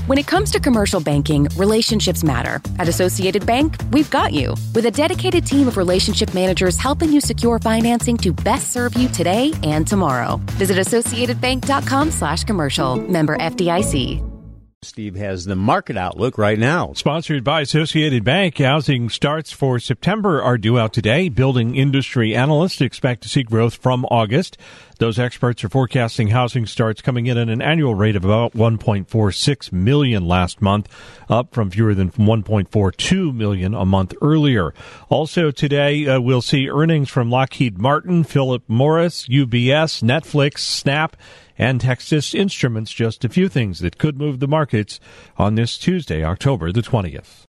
When it comes to commercial banking, relationships matter. At Associated Bank, we've got you. With a dedicated team of relationship managers helping you secure financing to best serve you today and tomorrow. Visit AssociatedBank.com/commercial. Member FDIC. Steve has the market outlook right now. Sponsored by Associated Bank. Housing starts for September are due out today. Building industry analysts expect to see growth from August. Those experts are forecasting housing starts coming in at an annual rate of about 1.46 million last month, up from fewer than 1.42 million a month earlier. Also today, we'll see earnings from Lockheed Martin, Philip Morris, UBS, Netflix, Snap, and Texas Instruments, just a few things that could move the markets on this Tuesday, October the 20th.